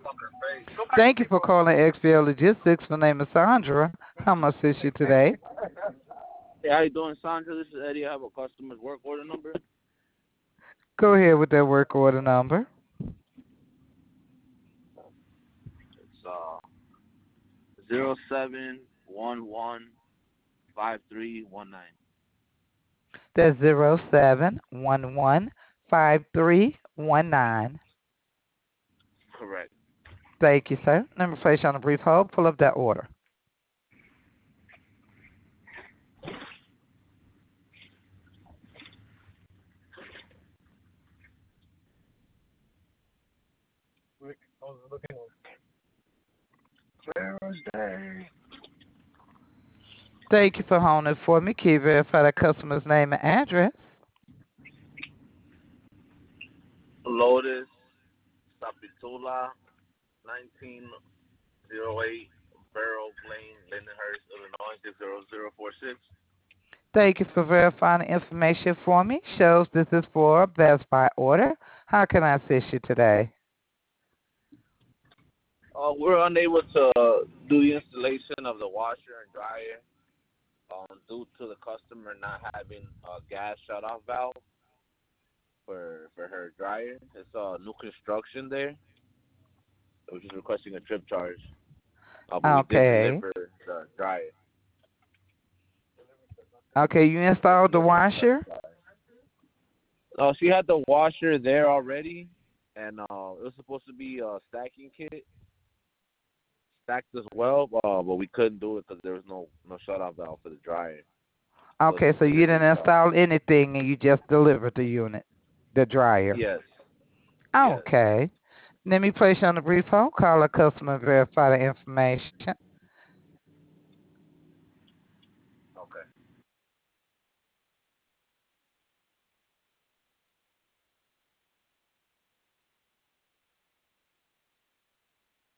Thank you for calling XPL Logistics. My name is Sandra. How may I assist you today? Hey, how you doing, Sandra? This is Eddie. I have a customer's work order number. Go ahead with that work order number. It's 07115319. That's 07115319. Correct. Thank you, sir. Let me place you on a brief hold. Pull up that order. Thursday. Thank you for holding for me. Can you verify the customer's name and address? Lotus Sapitula 1908 Barrel Lane, Lindenhurst, Illinois 60046. Thank you for verifying the information for me. Shows this is for a Best Buy order. How can I assist you today? We're unable to do the installation of the washer and dryer due to the customer not having a gas shut-off valve for her dryer. It's new construction there. We're just requesting a trip charge. But we did Okay. deliver the dryer. Okay, you installed the washer? She had the washer there already, and it was supposed to be a stacking kit, stacked as well, but we couldn't do it because there was no shut off valve for the dryer. So Okay, so you they're didn't just install anything and you just delivered the unit, the dryer. yes, yes. Okay. Let me place you on the brief hold. Call a customer and verify the information.